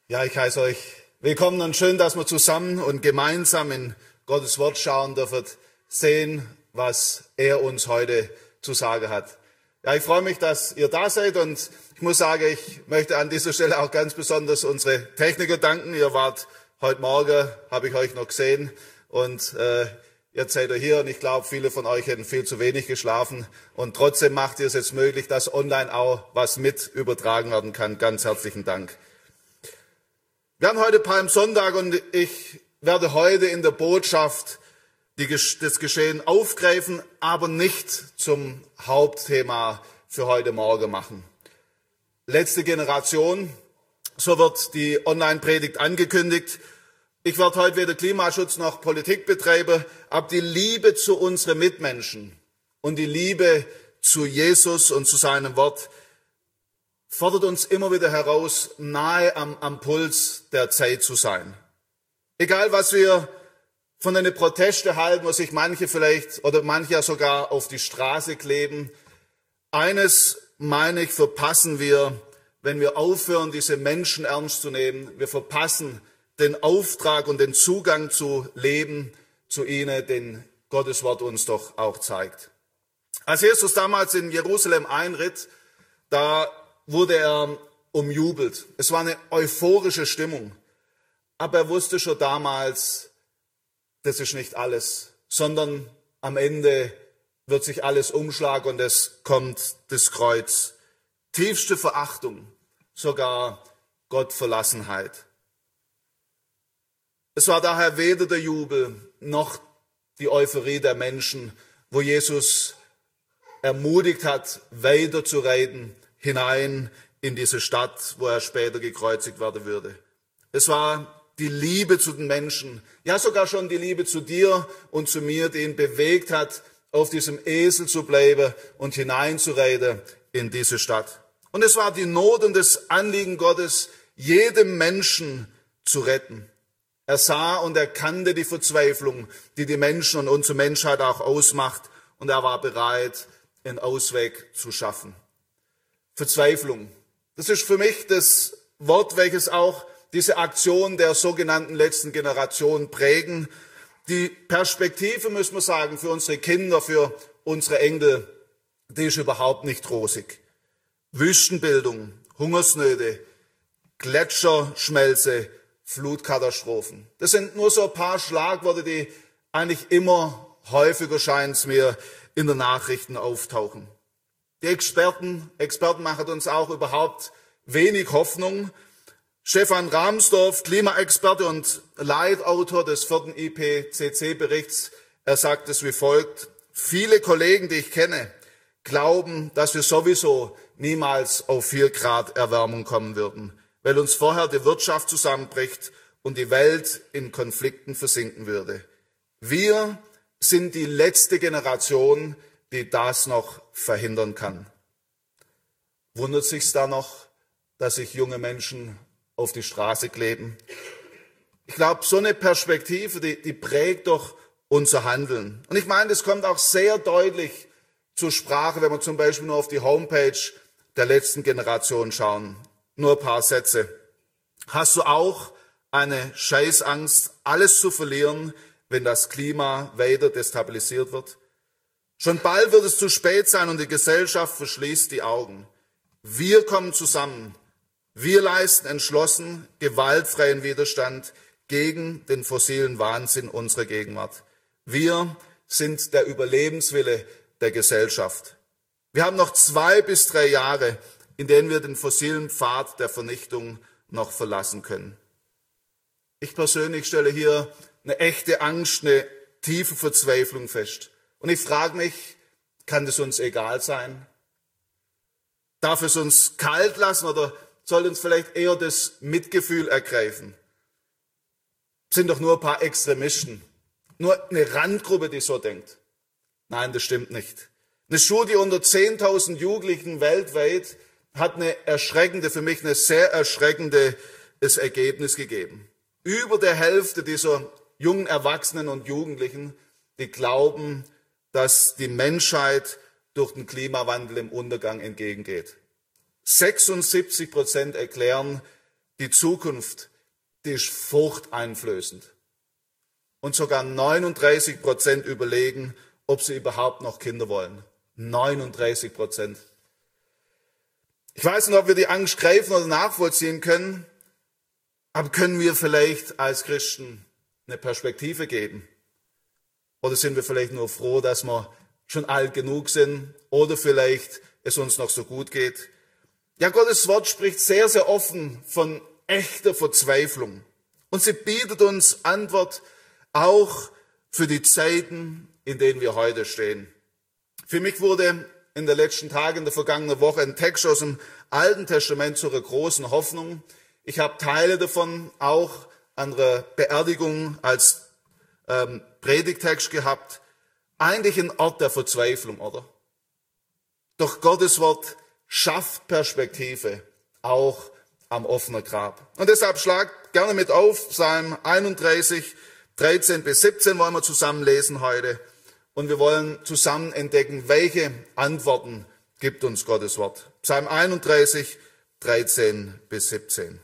Ja, ich heiße euch willkommen und schön, dass wir zusammen und gemeinsam in Gottes Wort schauen dürfen, sehen, was er uns heute zu sagen hat. Ja, ich freue mich, dass ihr da seid und ich muss sagen, ich möchte an dieser Stelle auch ganz besonders unsere Techniker danken. Ihr wart heute Morgen, habe ich euch noch gesehen und jetzt seid ihr hier und ich glaube, viele von euch hätten viel zu wenig geschlafen und trotzdem macht ihr es jetzt möglich, dass online auch was mit übertragen werden kann. Ganz herzlichen Dank. Wir haben heute Palmsonntag und ich werde heute in der Botschaft das Geschehen aufgreifen, aber nicht zum Hauptthema für heute Morgen machen. Letzte Generation, so wird die Online-Predigt angekündigt. Ich werde heute weder Klimaschutz noch Politik betreiben, aber die Liebe zu unseren Mitmenschen und die Liebe zu Jesus und zu seinem Wort fordert uns immer wieder heraus, nahe am Puls der Zeit zu sein. Egal, was wir von den Protesten halten, wo sich manche vielleicht oder manche ja sogar auf die Straße kleben. Eines, meine ich, verpassen wir, wenn wir aufhören, diese Menschen ernst zu nehmen. Wir verpassen den Auftrag und den Zugang zu Leben zu ihnen, den Gottes Wort uns doch auch zeigt. Als Jesus damals in Jerusalem einritt, da wurde er umjubelt. Es war eine euphorische Stimmung. Aber er wusste schon damals, das ist nicht alles, sondern am Ende wird sich alles umschlagen und es kommt das Kreuz. Tiefste Verachtung, sogar Gottverlassenheit. Es war daher weder der Jubel noch die Euphorie der Menschen, wo Jesus ermutigt hat, weiterzureiten, hinein in diese Stadt, wo er später gekreuzigt werden würde. Es war die Liebe zu den Menschen, ja sogar schon die Liebe zu dir und zu mir, die ihn bewegt hat, auf diesem Esel zu bleiben und hineinzureiten in diese Stadt. Und es war die Not und das Anliegen Gottes, jedem Menschen zu retten. Er sah und erkannte die Verzweiflung, die die Menschen und unsere Menschheit auch ausmacht, und er war bereit, einen Ausweg zu schaffen. Verzweiflung. Das ist für mich das Wort, welches auch diese Aktion der sogenannten letzten Generation prägen. Die Perspektive, müssen wir sagen, für unsere Kinder, für unsere Enkel, die ist überhaupt nicht rosig. Wüstenbildung, Hungersnöte, Gletscherschmelze, Flutkatastrophen. Das sind nur so ein paar Schlagworte, die eigentlich immer häufiger, scheint es mir, in den Nachrichten auftauchen. Die Experten machen uns auch überhaupt wenig Hoffnung. Stefan Rahmsdorf, Klimaexperte und Leitautor des 4. IPCC-Berichts, er sagt es wie folgt: Viele Kollegen, die ich kenne, glauben, dass wir sowieso niemals auf 4 Grad Erwärmung kommen würden, weil uns vorher die Wirtschaft zusammenbricht und die Welt in Konflikten versinken würde. Wir sind die letzte Generation, die das noch verhindern kann. Wundert sich's da noch, dass sich junge Menschen auf die Straße kleben? Ich glaube, so eine Perspektive, die prägt doch unser Handeln. Und ich meine, das kommt auch sehr deutlich zur Sprache, wenn wir zum Beispiel nur auf die Homepage der letzten Generation schauen. Nur ein paar Sätze. Hast du auch eine Scheißangst, alles zu verlieren, wenn das Klima weiter destabilisiert wird? Schon bald wird es zu spät sein und die Gesellschaft verschließt die Augen. Wir kommen zusammen. Wir leisten entschlossen, gewaltfreien Widerstand gegen den fossilen Wahnsinn unserer Gegenwart. Wir sind der Überlebenswille der Gesellschaft. Wir haben noch 2 bis 3 Jahre, in denen wir den fossilen Pfad der Vernichtung noch verlassen können. Ich persönlich stelle hier eine echte Angst, eine tiefe Verzweiflung fest. Und ich frage mich, kann das uns egal sein? Darf es uns kalt lassen oder soll uns vielleicht eher das Mitgefühl ergreifen? Es sind doch nur ein paar Extremisten, nur eine Randgruppe, die so denkt. Nein, das stimmt nicht. Eine Studie unter 10.000 Jugendlichen weltweit hat für mich ein sehr erschreckendes Ergebnis gegeben. Über der Hälfte dieser jungen Erwachsenen und Jugendlichen, die glauben, dass die Menschheit durch den Klimawandel im Untergang entgegengeht. 76% erklären, die Zukunft, die ist furchteinflößend. Und sogar 39% überlegen, ob sie überhaupt noch Kinder wollen. 39%. Ich weiß nicht, ob wir die Angst greifen oder nachvollziehen können, aber können wir vielleicht als Christen eine Perspektive geben? Oder sind wir vielleicht nur froh, dass wir schon alt genug sind oder vielleicht es uns noch so gut geht? Ja, Gottes Wort spricht sehr, sehr offen von echter Verzweiflung. Und sie bietet uns Antwort auch für die Zeiten, in denen wir heute stehen. Für mich wurde in den letzten Tagen, in der vergangenen Woche, ein Text aus dem Alten Testament zu einer großen Hoffnung. Ich habe Teile davon auch an einer Beerdigung als Predigtext gehabt. Eigentlich ein Ort der Verzweiflung, oder? Doch Gottes Wort schafft Perspektive, auch am offenen Grab. Und deshalb schlagt gerne mit auf, Psalm 31, 13 bis 17 wollen wir zusammen lesen heute. Und wir wollen zusammen entdecken, welche Antworten gibt uns Gottes Wort. Psalm 31, 13 bis 17.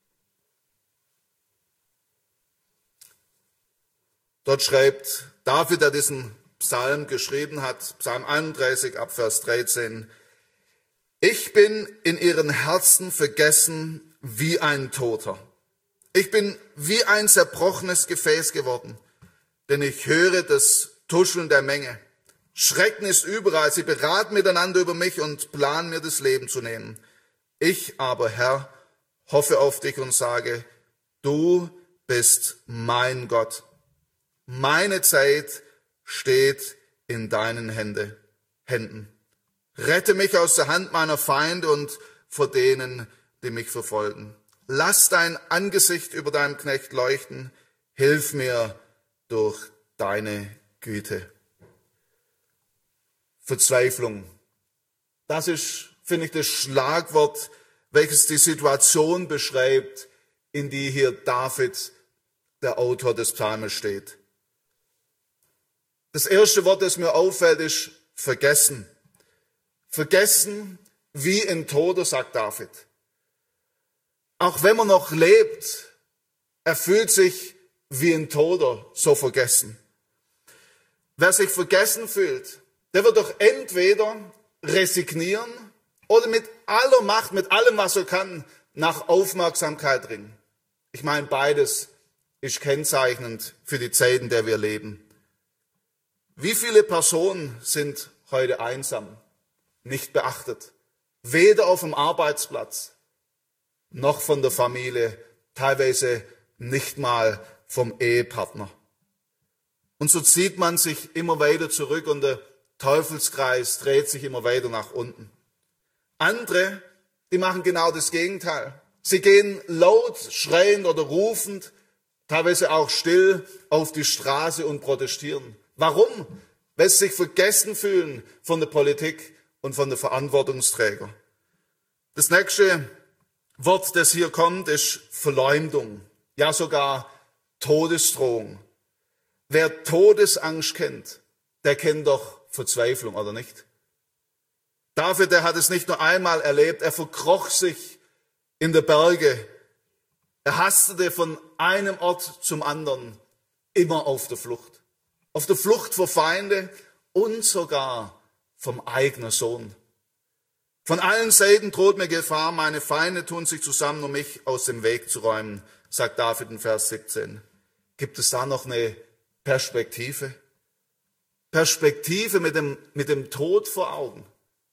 Dort schreibt David, der diesen Psalm geschrieben hat, Psalm 31 ab Vers 13, ich bin in ihren Herzen vergessen wie ein Toter. Ich bin wie ein zerbrochenes Gefäß geworden, denn ich höre das Tuscheln der Menge. Schrecken ist überall, sie beraten miteinander über mich und planen mir das Leben zu nehmen. Ich aber, Herr, hoffe auf dich und sage, du bist mein Gott. Meine Zeit steht in deinen Händen. Rette mich aus der Hand meiner Feinde und vor denen, die mich verfolgen. Lass dein Angesicht über deinem Knecht leuchten. Hilf mir durch deine Güte. Verzweiflung. Das ist, finde ich, das Schlagwort, welches die Situation beschreibt, in die hier David, der Autor des Psalmes, steht. Das erste Wort, das mir auffällt, ist vergessen. Vergessen wie ein Toter, sagt David. Auch wenn man noch lebt, er fühlt sich wie ein Toter, so vergessen. Wer sich vergessen fühlt, der wird doch entweder resignieren oder mit aller Macht, mit allem, was er kann, nach Aufmerksamkeit ringen. Ich meine, beides ist kennzeichnend für die Zeit, in der wir leben. Wie viele Personen sind heute einsam, nicht beachtet? Weder auf dem Arbeitsplatz, noch von der Familie, teilweise nicht mal vom Ehepartner. Und so zieht man sich immer weiter zurück und der Teufelskreis dreht sich immer weiter nach unten. Andere, die machen genau das Gegenteil. Sie gehen laut, schreiend oder rufend, teilweise auch still auf die Straße und protestieren. Warum? Weil sie sich vergessen fühlen von der Politik und von den Verantwortungsträgern. Das nächste Wort, das hier kommt, ist Verleumdung, ja sogar Todesdrohung. Wer Todesangst kennt, der kennt doch Verzweiflung, oder nicht? David, der hat es nicht nur einmal erlebt, er verkroch sich in der Berge. Er hastete von einem Ort zum anderen, immer auf der Flucht. Auf der Flucht vor Feinde und sogar vom eigenen Sohn. Von allen Seiten droht mir Gefahr, meine Feinde tun sich zusammen, um mich aus dem Weg zu räumen, sagt David in Vers 17. Gibt es da noch eine Perspektive? Perspektive mit dem Tod vor Augen.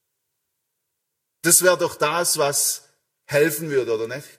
Das wäre doch das, was helfen würde, oder nicht?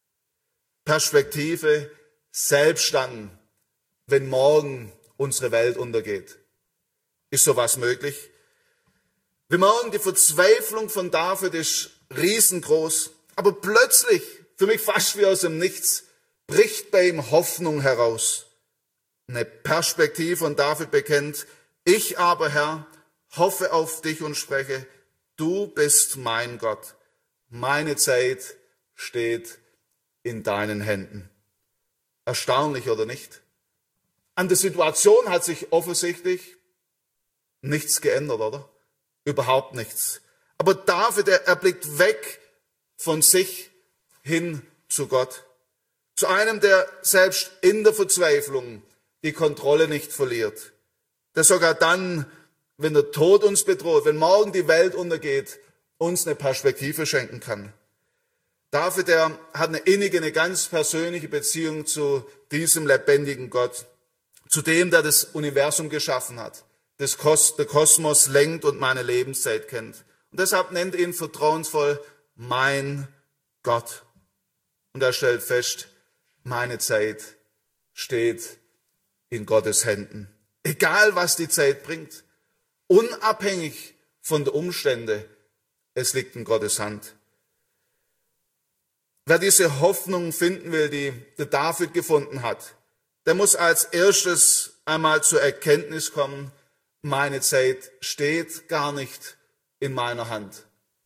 Perspektive, selbst dann, wenn morgen unsere Welt untergeht. Ist sowas möglich? Wir merken, die Verzweiflung von David ist riesengroß, aber plötzlich, für mich fast wie aus dem Nichts, bricht bei ihm Hoffnung heraus. Eine Perspektive, und David bekennt, ich aber, Herr, hoffe auf dich und spreche, du bist mein Gott. Meine Zeit steht in deinen Händen. Erstaunlich, oder nicht? An der Situation hat sich offensichtlich nichts geändert, oder? Überhaupt nichts. Aber David, er blickt weg von sich hin zu Gott. Zu einem, der selbst in der Verzweiflung die Kontrolle nicht verliert. Der sogar dann, wenn der Tod uns bedroht, wenn morgen die Welt untergeht, uns eine Perspektive schenken kann. David, der hat eine innige, eine ganz persönliche Beziehung zu diesem lebendigen Gott, zu dem, der das Universum geschaffen hat, der Kosmos lenkt und meine Lebenszeit kennt. Und deshalb nennt er ihn vertrauensvoll mein Gott. Und er stellt fest, meine Zeit steht in Gottes Händen. Egal, was die Zeit bringt, unabhängig von den Umständen, es liegt in Gottes Hand. Wer diese Hoffnung finden will, die der David gefunden hat, der muss als erstes einmal zur Erkenntnis kommen, meine Zeit steht gar nicht in meiner Hand.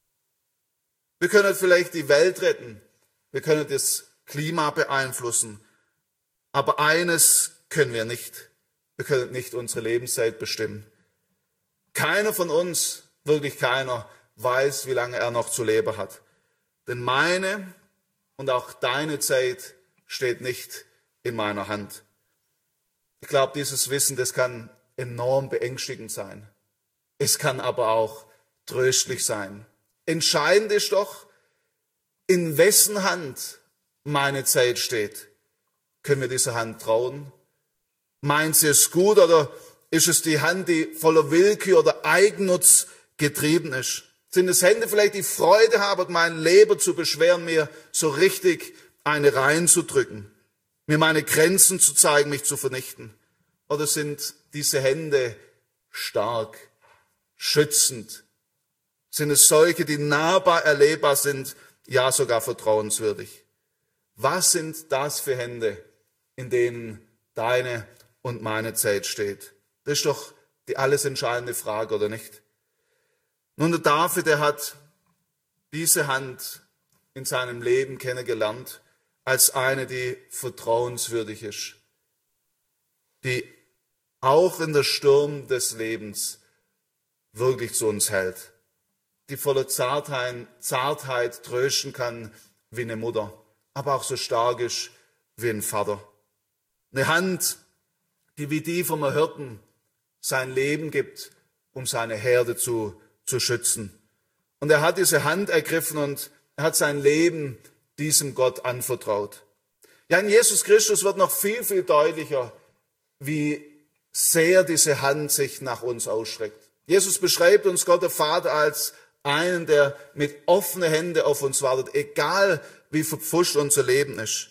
Wir können vielleicht die Welt retten, wir können das Klima beeinflussen, aber eines können wir nicht. Wir können nicht unsere Lebenszeit bestimmen. Keiner von uns, wirklich keiner, weiß, wie lange er noch zu leben hat. Denn meine und auch deine Zeit steht nicht in meiner Hand. Ich glaube, dieses Wissen, das kann enorm beängstigend sein. Es kann aber auch tröstlich sein. Entscheidend ist doch, in wessen Hand meine Zeit steht. Können wir dieser Hand trauen? Meint sie es gut oder ist es die Hand, die voller Willkür oder Eigennutz getrieben ist? Sind es Hände vielleicht, die Freude haben, mein Leben zu beschweren, mir so richtig eine reinzudrücken, mir meine Grenzen zu zeigen, mich zu vernichten? Oder sind diese Hände stark, schützend? Sind es solche, die nahbar erlebbar sind, ja sogar vertrauenswürdig? Was sind das für Hände, in denen deine und meine Zeit steht? Das ist doch die alles entscheidende Frage, oder nicht? Nun, der David, der hat diese Hand in seinem Leben kennengelernt als eine, die vertrauenswürdig ist, die auch in der Sturm des Lebens wirklich zu uns hält, die voller Zartheit trösten kann wie eine Mutter, aber auch so stark ist wie ein Vater. Eine Hand, die wie die vom Hirten sein Leben gibt, um seine Herde zu schützen. Und er hat diese Hand ergriffen und er hat sein Leben diesem Gott anvertraut. Ja, in Jesus Christus wird noch viel, viel deutlicher, wie sehr diese Hand sich nach uns ausstreckt. Jesus beschreibt uns Gott, der Vater, als einen, der mit offenen Händen auf uns wartet, egal wie verpfuscht unser Leben ist.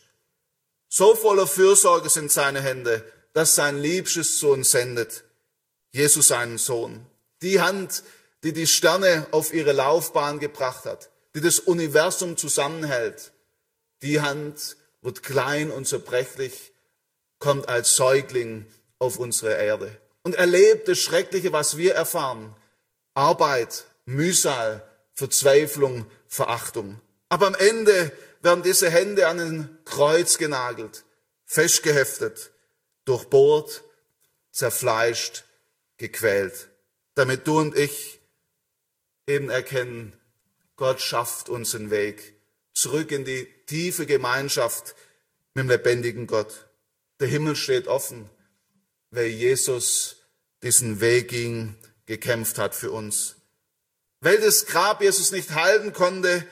So voller Fürsorge sind seine Hände, dass sein Liebstes zu uns sendet, Jesus seinen Sohn. Die Hand, die die Sterne auf ihre Laufbahn gebracht hat, die das Universum zusammenhält, die Hand wird klein und zerbrechlich, kommt als Säugling auf unsere Erde und erlebt das Schreckliche, was wir erfahren. Arbeit, Mühsal, Verzweiflung, Verachtung. Aber am Ende werden diese Hände an ein Kreuz genagelt, festgeheftet, durchbohrt, zerfleischt, gequält, damit du und ich eben erkennen, Gott schafft uns einen Weg zurück in die tiefe Gemeinschaft mit dem lebendigen Gott. Der Himmel steht offen, weil Jesus diesen Weg ging, gekämpft hat für uns. Weil das Grab Jesus nicht halten konnte,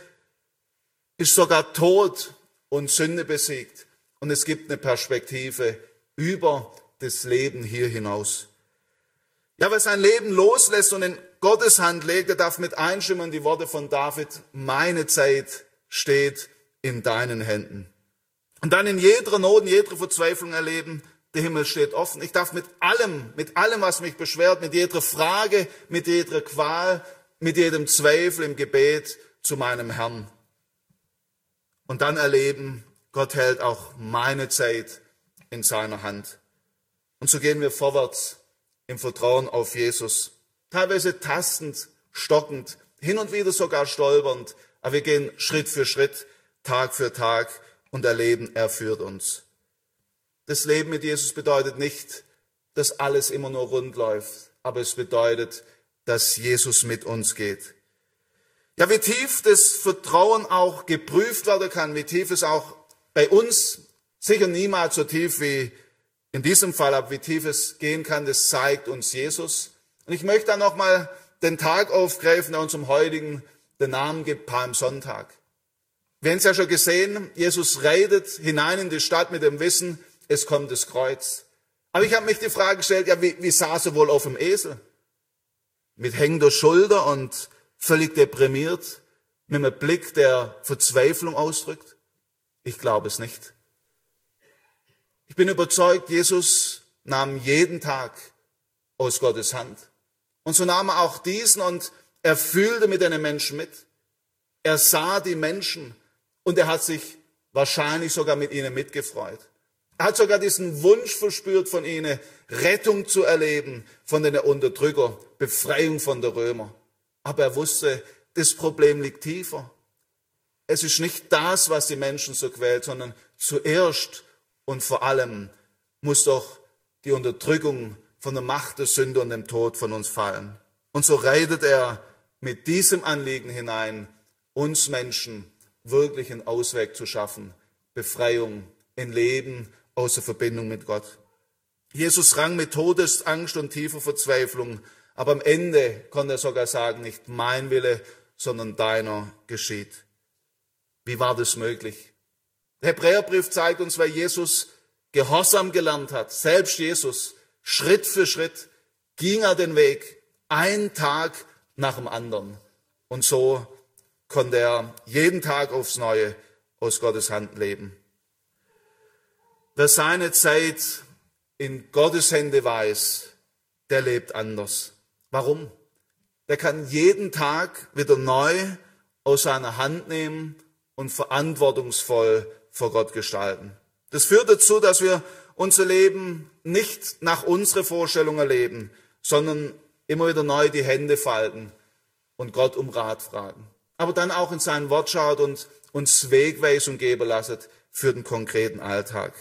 ist sogar Tod und Sünde besiegt. Und es gibt eine Perspektive über das Leben hier hinaus. Ja, wer sein Leben loslässt und in Gottes Hand legt, der darf mit einstimmen die Worte von David: Meine Zeit steht in deinen Händen. Und dann in jeder Not, in jeder Verzweiflung erleben, der Himmel steht offen. Ich darf mit allem, was mich beschwert, mit jeder Frage, mit jeder Qual, mit jedem Zweifel im Gebet zu meinem Herrn. Und dann erleben, Gott hält auch meine Zeit in seiner Hand. Und so gehen wir vorwärts im Vertrauen auf Jesus. Teilweise tastend, stockend, hin und wieder sogar stolpernd. Aber wir gehen Schritt für Schritt, Tag für Tag und erleben, er führt uns. Das Leben mit Jesus bedeutet nicht, dass alles immer nur rund läuft, aber es bedeutet, dass Jesus mit uns geht. Ja, wie tief das Vertrauen auch geprüft werden kann, wie tief es auch bei uns, sicher niemals so tief wie in diesem Fall, aber wie tief es gehen kann, das zeigt uns Jesus. Und ich möchte dann nochmal den Tag aufgreifen, der uns am heutigen den Namen gibt, Palmsonntag. Wir haben es ja schon gesehen, Jesus reitet hinein in die Stadt mit dem Wissen, es kommt das Kreuz. Aber ich habe mich die Frage gestellt, ja, wie saß er wohl auf dem Esel? Mit hängender Schulter und völlig deprimiert, mit einem Blick, der Verzweiflung ausdrückt? Ich glaube es nicht. Ich bin überzeugt, Jesus nahm jeden Tag aus Gottes Hand. Und so nahm er auch diesen und er fühlte mit den Menschen mit. Er sah die Menschen und er hat sich wahrscheinlich sogar mit ihnen mitgefreut. Er hat sogar diesen Wunsch verspürt von ihnen, Rettung zu erleben von den Unterdrückern, Befreiung von den Römern. Aber er wusste, das Problem liegt tiefer. Es ist nicht das, was die Menschen so quält, sondern zuerst und vor allem muss doch die Unterdrückung von der Macht der Sünde und dem Tod von uns fallen. Und so reitet er mit diesem Anliegen hinein, uns Menschen wirklich einen Ausweg zu schaffen, Befreiung, ein Leben aus der Verbindung mit Gott. Jesus rang mit Todesangst und tiefer Verzweiflung, aber am Ende konnte er sogar sagen, nicht mein Wille, sondern deiner geschieht. Wie war das möglich? Der Hebräerbrief zeigt uns, weil Jesus Gehorsam gelernt hat, selbst Jesus, Schritt für Schritt ging er den Weg, ein Tag nach dem anderen. Und so konnte er jeden Tag aufs Neue aus Gottes Hand leben. Wer seine Zeit in Gottes Hände weiß, der lebt anders. Warum? Der kann jeden Tag wieder neu aus seiner Hand nehmen und verantwortungsvoll vor Gott gestalten. Das führt dazu, dass wir unser Leben nicht nach unserer Vorstellung erleben, sondern immer wieder neu die Hände falten und Gott um Rat fragen. Aber dann auch in sein Wort schaut und uns Wegweisung geben lasset für den konkreten Alltag.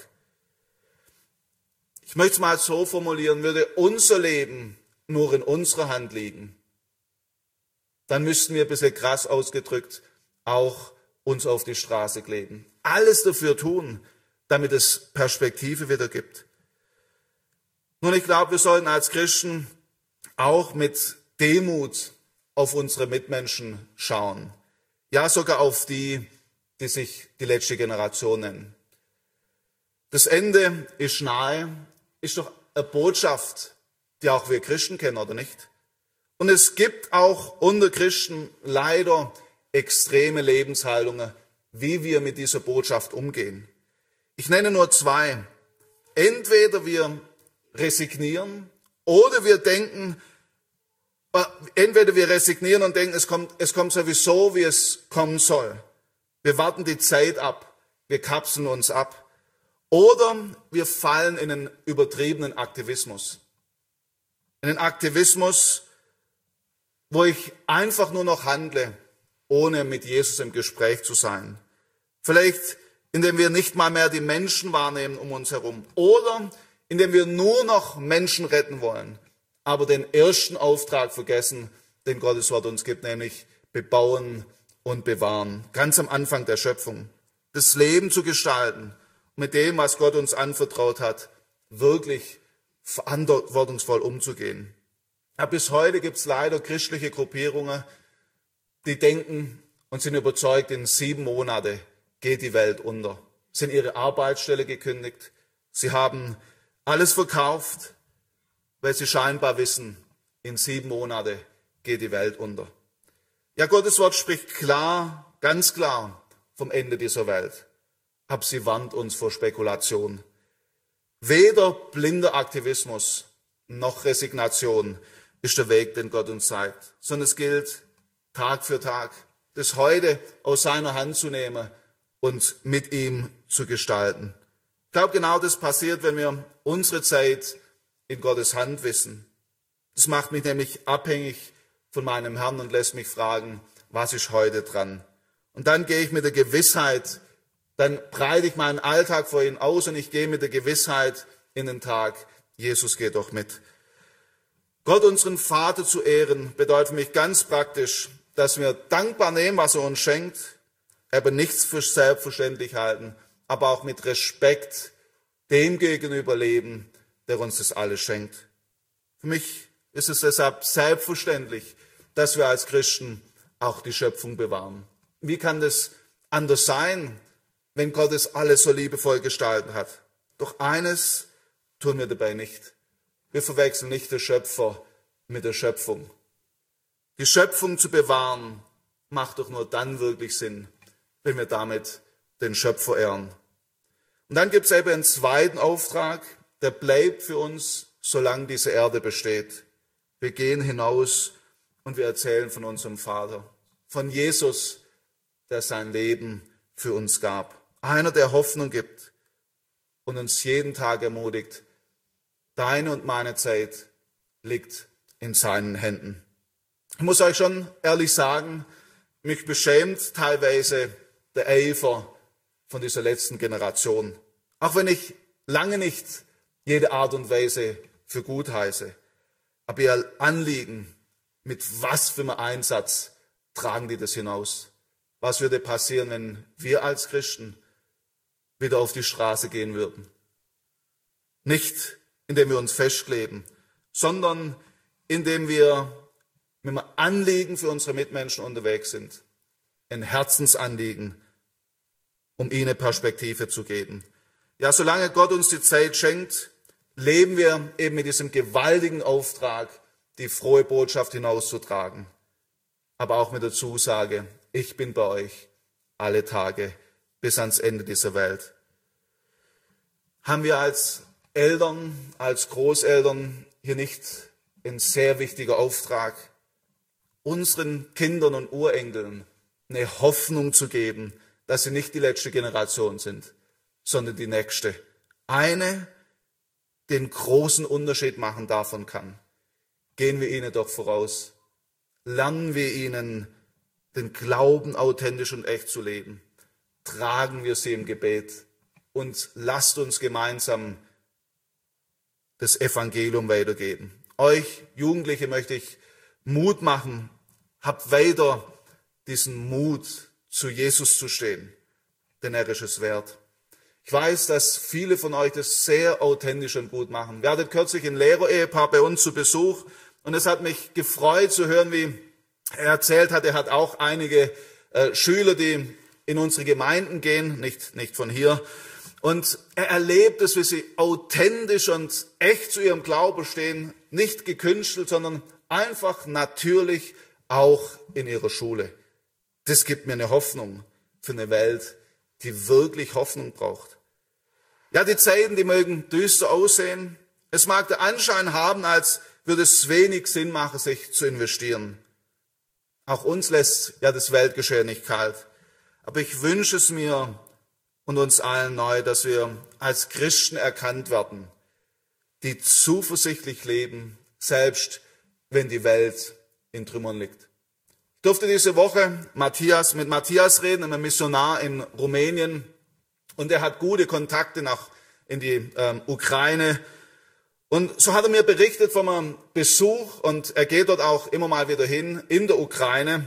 Ich möchte es mal so formulieren, würde unser Leben nur in unserer Hand liegen, dann müssten wir ein bisschen krass ausgedrückt auch uns auf die Straße kleben. Alles dafür tun, damit es Perspektive wieder gibt. Nun, ich glaube, wir sollten als Christen auch mit Demut auf unsere Mitmenschen schauen. Ja, sogar auf die, die sich die letzte Generation nennen. Das Ende ist nahe, ist doch eine Botschaft, die auch wir Christen kennen, oder nicht? Und es gibt auch unter Christen leider extreme Lebenshaltungen, wie wir mit dieser Botschaft umgehen. Ich nenne nur zwei. Entweder wir resignieren oder wir denken, entweder wir resignieren und denken, es kommt sowieso, wie es kommen soll. Wir warten die Zeit ab, wir kapseln uns ab. Oder wir fallen in einen übertriebenen Aktivismus. In einen Aktivismus, wo ich einfach nur noch handle, ohne mit Jesus im Gespräch zu sein. Vielleicht, indem wir nicht mal mehr die Menschen wahrnehmen um uns herum. Oder indem wir nur noch Menschen retten wollen, aber den ersten Auftrag vergessen, den Gottes Wort uns gibt, nämlich bebauen und bewahren. Ganz am Anfang der Schöpfung. Das Leben zu gestalten, mit dem, was Gott uns anvertraut hat, wirklich verantwortungsvoll umzugehen. Ja, bis heute gibt es leider christliche Gruppierungen, die denken und sind überzeugt, in 7 Monaten geht die Welt unter. Sie haben ihre Arbeitsstelle gekündigt, sie haben alles verkauft, weil sie scheinbar wissen, in 7 Monaten geht die Welt unter. Ja, Gottes Wort spricht klar, ganz klar vom Ende dieser Welt. Aber sie warnt uns vor Spekulation. Weder blinder Aktivismus noch Resignation ist der Weg, den Gott uns zeigt, sondern es gilt, Tag für Tag, das Heute aus seiner Hand zu nehmen und mit ihm zu gestalten. Ich glaube, genau das passiert, wenn wir unsere Zeit in Gottes Hand wissen. Das macht mich nämlich abhängig von meinem Herrn und lässt mich fragen, was ist heute dran? Und dann gehe ich mit der Gewissheit, dann breite ich meinen Alltag vor ihn aus und ich gehe mit der Gewissheit in den Tag, Jesus geht doch mit. Gott, unseren Vater zu ehren, bedeutet für mich ganz praktisch, dass wir dankbar nehmen, was er uns schenkt, aber nichts für selbstverständlich halten, aber auch mit Respekt dem gegenüber leben, der uns das alles schenkt. Für mich ist es deshalb selbstverständlich, dass wir als Christen auch die Schöpfung bewahren. Wie kann das anders sein, wenn Gott es alles so liebevoll gestaltet hat? Doch eines tun wir dabei nicht. Wir verwechseln nicht den Schöpfer mit der Schöpfung. Die Schöpfung zu bewahren, macht doch nur dann wirklich Sinn, wenn wir damit den Schöpfer ehren. Und dann gibt es eben einen zweiten Auftrag, der bleibt für uns, solange diese Erde besteht. Wir gehen hinaus und wir erzählen von unserem Vater, von Jesus, der sein Leben für uns gab. Einer, der Hoffnung gibt und uns jeden Tag ermutigt, deine und meine Zeit liegt in seinen Händen. Ich muss euch schon ehrlich sagen, mich beschämt teilweise der Eifer von dieser letzten Generation. Auch wenn ich lange nicht jede Art und Weise für gut heiße. Aber ihr Anliegen, mit was für einem Einsatz tragen die das hinaus? Was würde passieren, wenn wir als Christen wieder auf die Straße gehen würden? Nicht, indem wir uns festkleben, sondern indem wir mit einem Anliegen für unsere Mitmenschen unterwegs sind. Ein Herzensanliegen, um ihnen Perspektive zu geben. Ja, solange Gott uns die Zeit schenkt, leben wir eben mit diesem gewaltigen Auftrag, die frohe Botschaft hinauszutragen. Aber auch mit der Zusage, ich bin bei euch alle Tage bis ans Ende dieser Welt. Haben wir als Eltern, als Großeltern hier nicht ein sehr wichtiger Auftrag, unseren Kindern und Urenkeln eine Hoffnung zu geben, dass sie nicht die letzte Generation sind, sondern die nächste. Eine, die den großen Unterschied machen davon kann. Gehen wir ihnen doch voraus. Lernen wir ihnen den Glauben authentisch und echt zu leben. Tragen wir sie im Gebet und lasst uns gemeinsam das Evangelium weitergeben. Euch Jugendliche möchte ich Mut machen. Habt weiter diesen Mut, zu Jesus zu stehen, denn er ist es wert. Ich weiß, dass viele von euch das sehr authentisch und gut machen. Wir hatten kürzlich ein Lehrer-Ehepaar bei uns zu Besuch und es hat mich gefreut zu hören, wie er erzählt hat, er hat auch einige Schüler, die in unsere Gemeinden gehen, nicht von hier. Und er erlebt es, wie sie authentisch und echt zu ihrem Glauben stehen, nicht gekünstelt, sondern einfach natürlich auch in ihrer Schule. Das gibt mir eine Hoffnung für eine Welt, die wirklich Hoffnung braucht. Ja, die Zeiten, die mögen düster aussehen. Es mag den Anschein haben, als würde es wenig Sinn machen, sich zu investieren. Auch uns lässt ja das Weltgeschehen nicht kalt. Aber ich wünsche es mir und uns allen neu, dass wir als Christen erkannt werden, die zuversichtlich leben, selbst wenn die Welt in Trümmern liegt. Ich durfte diese Woche mit Matthias reden, einem Missionar in Rumänien. Und er hat gute Kontakte in die Ukraine. Und so hat er mir berichtet von einem Besuch, und er geht dort auch immer mal wieder hin, in der Ukraine,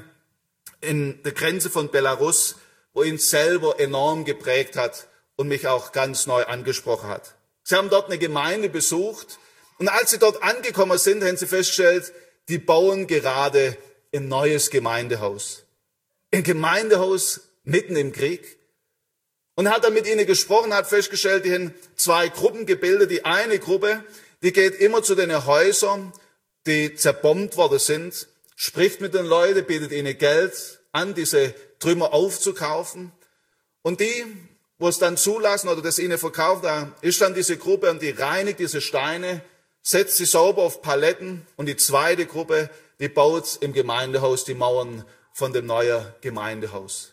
in der Grenze von Belarus, wo ihn selber enorm geprägt hat und mich auch ganz neu angesprochen hat. Sie haben dort eine Gemeinde besucht, und als sie dort angekommen sind, haben sie festgestellt, die bauen gerade ein neues Gemeindehaus. Ein Gemeindehaus mitten im Krieg. Und hat dann mit ihnen gesprochen, hat festgestellt, die haben zwei Gruppen gebildet. Die eine Gruppe, die geht immer zu den Häusern, die zerbombt worden sind, spricht mit den Leuten, bietet ihnen Geld an, diese Trümmer aufzukaufen. Und die, wo es dann zulassen oder das ihnen verkauft, da ist dann diese Gruppe, und die reinigt diese Steine, setzt sie sauber auf Paletten, und die zweite Gruppe, die baut im Gemeindehaus die Mauern von dem neuen Gemeindehaus.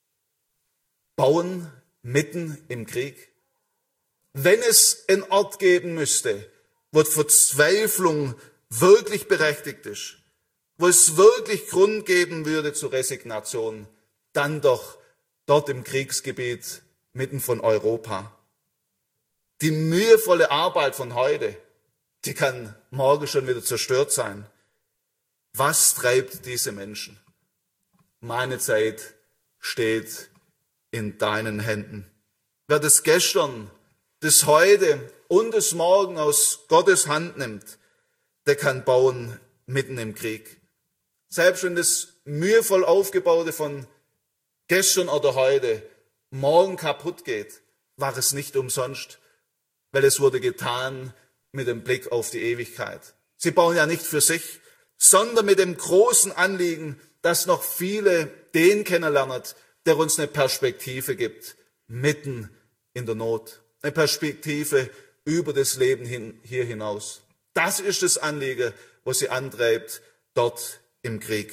Bauen mitten im Krieg. Wenn es einen Ort geben müsste, wo die Verzweiflung wirklich berechtigt ist, wo es wirklich Grund geben würde zur Resignation, dann doch dort im Kriegsgebiet mitten von Europa. Die mühevolle Arbeit von heute, die kann morgen schon wieder zerstört sein. Was treibt diese Menschen? meine Zeit steht in deinen Händen. Wer das Gestern, das Heute und das Morgen aus Gottes Hand nimmt, der kann bauen mitten im Krieg. Selbst wenn das mühevoll Aufgebaute von gestern oder heute morgen kaputt geht, war es nicht umsonst, weil es wurde getan mit dem Blick auf die Ewigkeit. Sie bauen ja nicht für sich, sondern mit dem großen Anliegen, dass noch viele den kennenlernen, der uns eine Perspektive gibt, mitten in der Not. Eine Perspektive über das Leben hier hinaus. Das ist das Anliegen, was sie antreibt, dort im Krieg.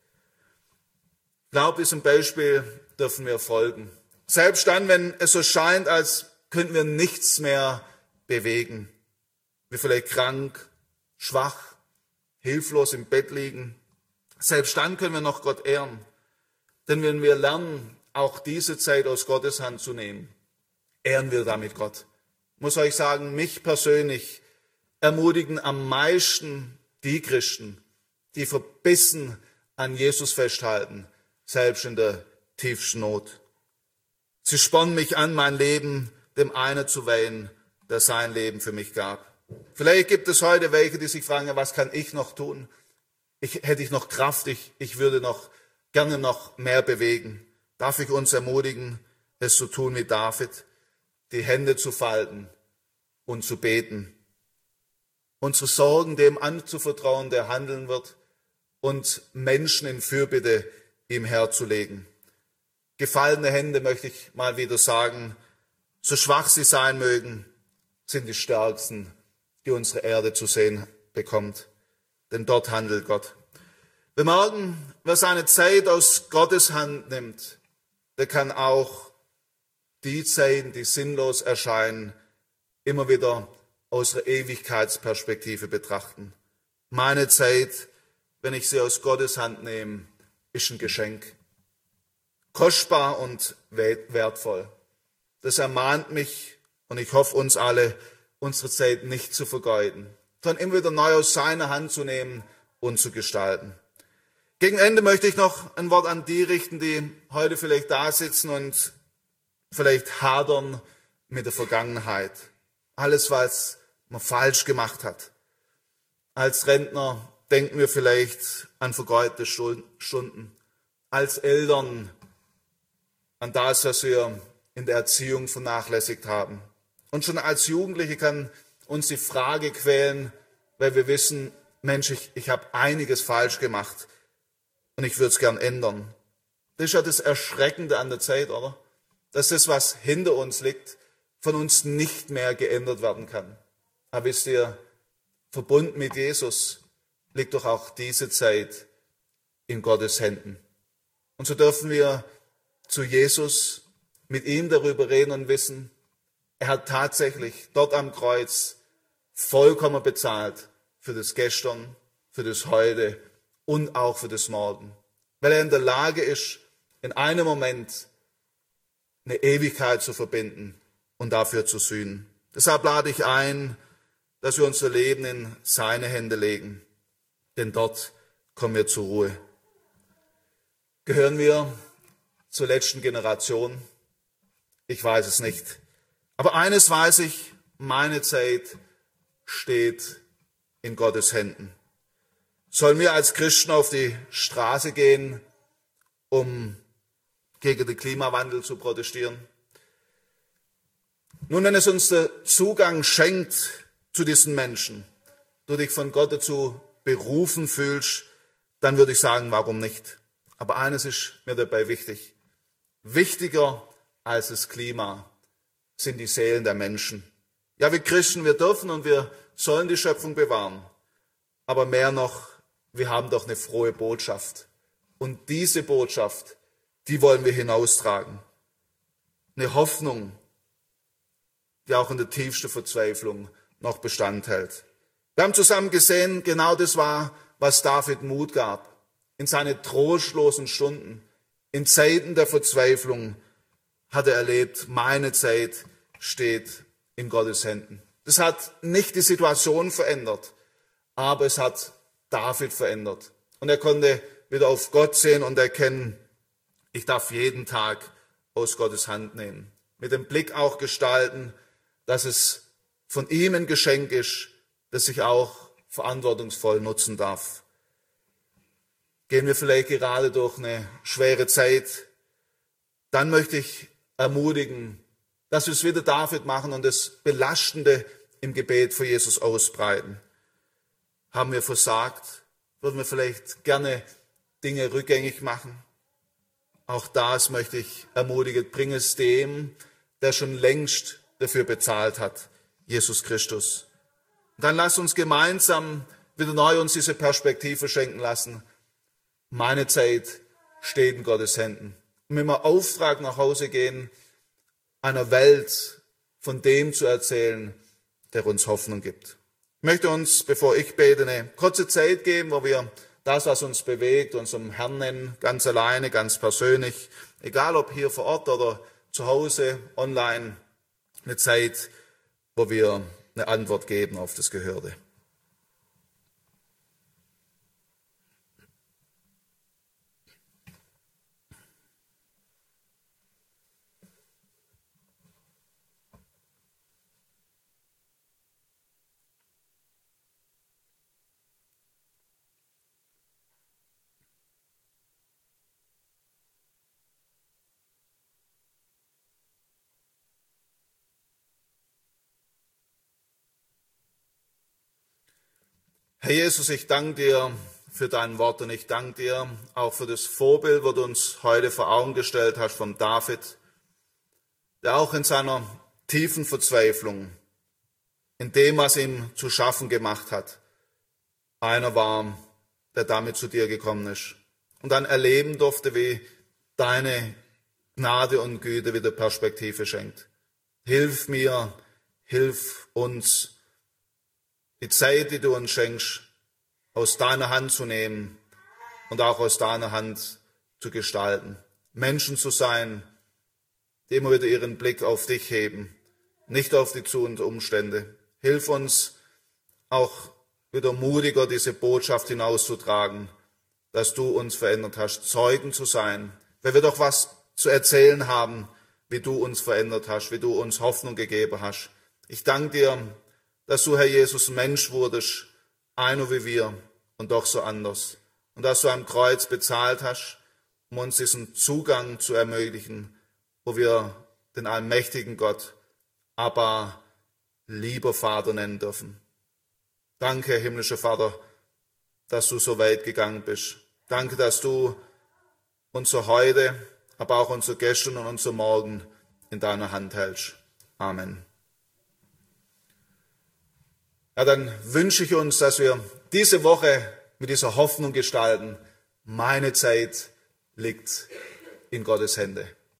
Ich glaube, diesem Beispiel dürfen wir folgen. Selbst dann, wenn es so scheint, als könnten wir nichts mehr bewegen. Wir vielleicht krank, schwach, hilflos im Bett liegen. Selbst dann können wir noch Gott ehren. Denn wenn wir lernen, auch diese Zeit aus Gottes Hand zu nehmen, ehren wir damit Gott. Ich muss euch sagen, mich persönlich ermutigen am meisten die Christen, die verbissen an Jesus festhalten, selbst in der tiefsten Not. Sie spornen mich an, mein Leben dem einen zu weihen, der sein Leben für mich gab. Vielleicht gibt es heute welche, die sich fragen, was kann ich noch tun? Hätte ich noch Kraft, ich würde gerne noch mehr bewegen. Darf ich uns ermutigen, es zu tun wie David, die Hände zu falten und zu beten. Unsere Sorgen dem anzuvertrauen, der handeln wird, und Menschen in Fürbitte ihm herzulegen. Gefallene Hände, möchte ich mal wieder sagen, so schwach sie sein mögen, sind die stärksten, die unsere Erde zu sehen bekommt. Denn dort handelt Gott. Wir merken, wer seine Zeit aus Gottes Hand nimmt, der kann auch die Zeiten, die sinnlos erscheinen, immer wieder aus der Ewigkeitsperspektive betrachten. Meine Zeit, wenn ich sie aus Gottes Hand nehme, ist ein Geschenk. Kostbar und wertvoll. Das ermahnt mich und ich hoffe uns alle, unsere Zeit nicht zu vergeuden, sondern immer wieder neu aus seiner Hand zu nehmen und zu gestalten. Gegen Ende möchte ich noch ein Wort an die richten, die heute vielleicht da sitzen und vielleicht hadern mit der Vergangenheit. Alles, was man falsch gemacht hat. Als Rentner denken wir vielleicht an vergeudete Stunden. Als Eltern an das, was wir in der Erziehung vernachlässigt haben. Und schon als Jugendliche kann uns die Frage quälen, weil wir wissen, Mensch, ich habe einiges falsch gemacht und ich würde es gern ändern. Das ist ja das Erschreckende an der Zeit, oder? Dass das, was hinter uns liegt, von uns nicht mehr geändert werden kann. Aber wisst ihr, verbunden mit Jesus liegt doch auch diese Zeit in Gottes Händen. Und so dürfen wir zu Jesus mit ihm darüber reden und wissen, er hat tatsächlich dort am Kreuz vollkommen bezahlt für das Gestern, für das Heute und auch für das Morgen. Weil er in der Lage ist, in einem Moment eine Ewigkeit zu verbinden und dafür zu sühnen. Deshalb lade ich ein, dass wir unser Leben in seine Hände legen, denn dort kommen wir zur Ruhe. Gehören wir zur letzten Generation? Ich weiß es nicht. Aber eines weiß ich, meine Zeit steht in Gottes Händen. Sollen wir als Christen auf die Straße gehen, um gegen den Klimawandel zu protestieren? Nun, wenn es uns der Zugang schenkt zu diesen Menschen, du dich von Gott dazu berufen fühlst, dann würde ich sagen, warum nicht? Aber eines ist mir dabei wichtig. Wichtiger als das Klima sind die Seelen der Menschen. Ja, wir Christen, wir dürfen und wir sollen die Schöpfung bewahren. Aber mehr noch, wir haben doch eine frohe Botschaft. Und diese Botschaft, die wollen wir hinaustragen. Eine Hoffnung, die auch in der tiefsten Verzweiflung noch Bestand hält. Wir haben zusammen gesehen, genau das war, was David Mut gab. In seine trostlosen Stunden, in Zeiten der Verzweiflung hat er erlebt, meine Zeit steht in Gottes Händen. Das hat nicht die Situation verändert, aber es hat David verändert. Und er konnte wieder auf Gott sehen und erkennen, ich darf jeden Tag aus Gottes Hand nehmen. Mit dem Blick auch gestalten, dass es von ihm ein Geschenk ist, das ich auch verantwortungsvoll nutzen darf. Gehen wir vielleicht gerade durch eine schwere Zeit, dann möchte ich ermutigen, dass wir es wieder David machen und das Belastende im Gebet für Jesus ausbreiten. Haben wir versagt? Würden wir vielleicht gerne Dinge rückgängig machen? Auch das möchte ich ermutigen, bring es dem, der schon längst dafür bezahlt hat, Jesus Christus. Und dann lass uns gemeinsam wieder neu uns diese Perspektive schenken lassen. Meine Zeit steht in Gottes Händen. Und wenn wir Auftrag nach Hause gehen, einer Welt von dem zu erzählen, der uns Hoffnung gibt. Ich möchte uns, bevor ich bete, eine kurze Zeit geben, wo wir das, was uns bewegt, unserem Herrn nennen, ganz alleine, ganz persönlich, egal ob hier vor Ort oder zu Hause, online, eine Zeit, wo wir eine Antwort geben auf das Gehörte. Herr Jesus, ich danke dir für dein Wort und ich danke dir auch für das Vorbild, das du uns heute vor Augen gestellt hast von David, der auch in seiner tiefen Verzweiflung, in dem, was ihm zu schaffen gemacht hat, einer war, der damit zu dir gekommen ist und dann erleben durfte, wie deine Gnade und Güte wieder Perspektive schenkt. Hilf mir, hilf uns, die Zeit, die du uns schenkst, aus deiner Hand zu nehmen und auch aus deiner Hand zu gestalten. Menschen zu sein, die immer wieder ihren Blick auf dich heben, nicht auf die Zu- und Umstände. Hilf uns auch wieder mutiger, diese Botschaft hinauszutragen, dass du uns verändert hast, Zeugen zu sein, weil wir doch was zu erzählen haben, wie du uns verändert hast, wie du uns Hoffnung gegeben hast. Ich danke dir, dass du, Herr Jesus, Mensch wurdest, einer wie wir und doch so anders. Und dass du am Kreuz bezahlt hast, um uns diesen Zugang zu ermöglichen, wo wir den allmächtigen Gott, aber lieber Vater nennen dürfen. Danke, himmlischer Vater, dass du so weit gegangen bist. Danke, dass du unser Heute, aber auch unser Gestern und unser Morgen in deiner Hand hältst. Amen. Ja, dann wünsche ich uns, dass wir diese Woche mit dieser Hoffnung gestalten. Meine Zeit liegt in Gottes Hände.